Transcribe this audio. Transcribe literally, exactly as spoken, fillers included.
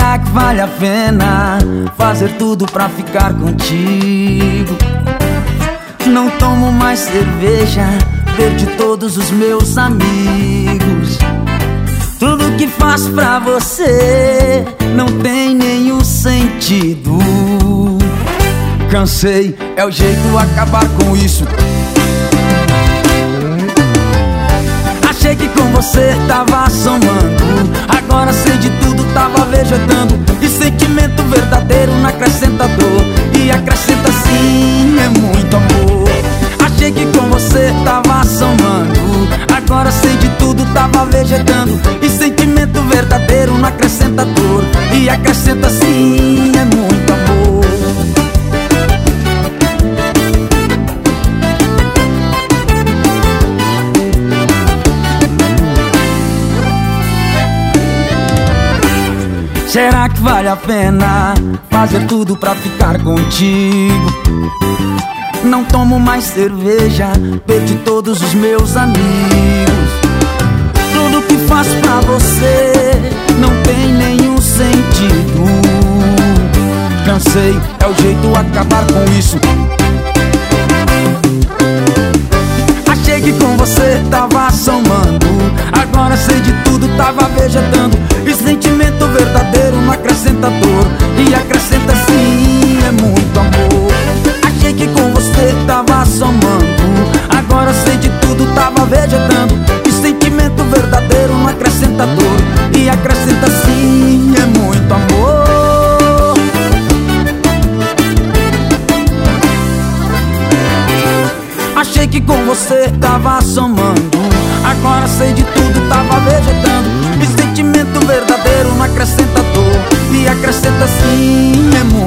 Será que vale a pena fazer tudo pra ficar contigo? Não tomo mais cerveja, perdi todos os meus amigos. Tudo que faço pra você não tem nenhum sentido. Cansei, é o jeito acabar com isso. Achei que com você tava somando, agora sei de tudo, tava vegetando. E sentimento verdadeiro não acrescenta dor, e acrescenta sim, é muito amor. Achei que com você tava somando, agora sei de tudo, tava vegetando. E sentimento verdadeiro não acrescenta dor, e acrescenta sim, é muito amor. Será que vale a pena fazer tudo pra ficar contigo? Não tomo mais cerveja, perdi todos os meus amigos. Tudo que faço pra você não tem nenhum sentido. Cansei, é o jeito acabar com isso. Achei que com você tava somando, agora sei de tudo, tava vegetando. E sentimento verdadeiro não acrescenta dor, e acrescenta sim, é muito amor. Achei que com você tava somando, agora sei de tudo, tava vegetando. E sentimento verdadeiro não acrescenta dor, e acrescenta sim, é muito amor. Achei que com você tava somando, agora sei de tudo, tava vegetando. E sentimento verdadeiro não acrescenta dor, e acrescenta sim, é muito